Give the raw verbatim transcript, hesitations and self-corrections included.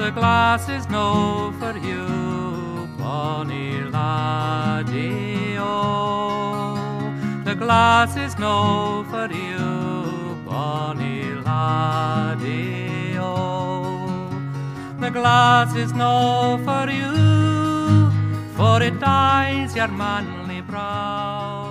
the glass is no for you, bonny laddie, oh. The glass is no for you, bonny laddie, oh. The glass is no for you, for it dyes your manly brow.